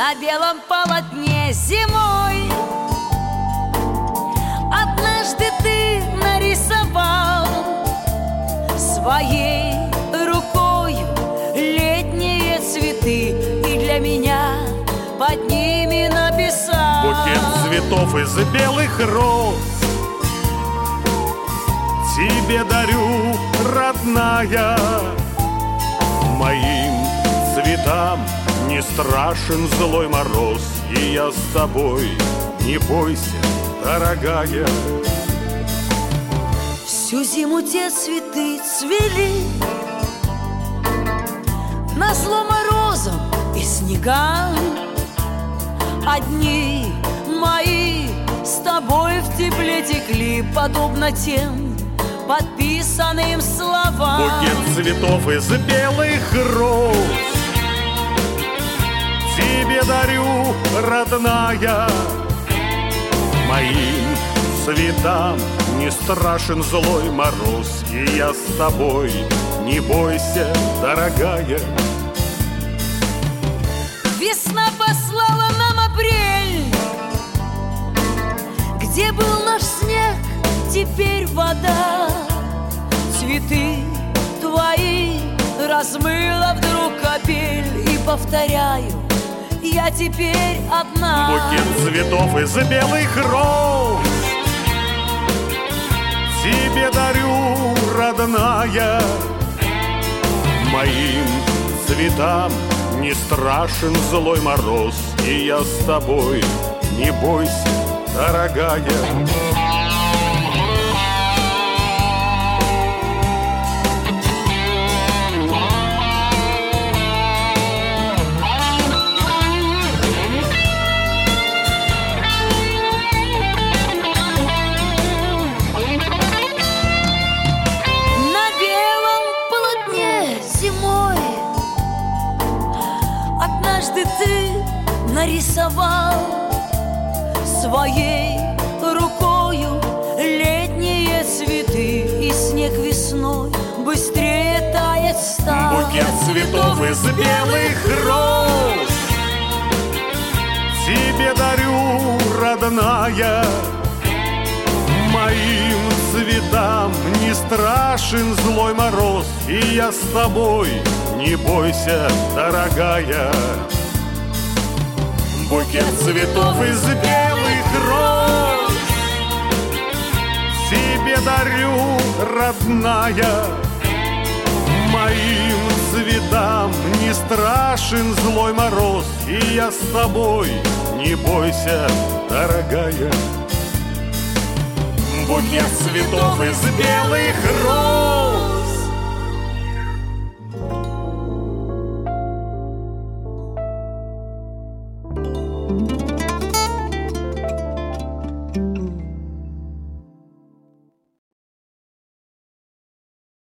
на белом полотне зимой. Однажды ты нарисовал своей рукою летние цветы и для меня под ними написал: букет цветов из белых роз тебе дарю, родная. Моим цветам не страшен злой мороз, и я с тобой, не бойся, дорогая. Всю зиму те цветы цвели назло морозам и снегам. Одни мои с тобой в тепле текли, подобно тем подписанным словам. Букет цветов из белых роз тебе дарю, родная. Моим цветам не страшен злой мороз, и я с тобой, не бойся, дорогая. Весна послала нам апрель, где был наш снег, теперь вода. Цветы твои размыла вдруг капель, и повторяю, я теперь одна. Букет цветов из белых роз тебе дарю, родная. Моим цветам не страшен злой мороз, и я с тобой, не бойся, дорогая. Однажды ты нарисовал своей рукою летние цветы, и снег весной быстрее таять стал. Букет цветов из белых роз тебе дарю, родная. Моим цветам не страшен злой мороз, и я с тобой, не бойся, дорогая. Букет цветов из белых роз тебе дарю, родная. Моим цветам не страшен злой мороз, и я с тобой, не бойся, дорогая. Букет цветов из белых роз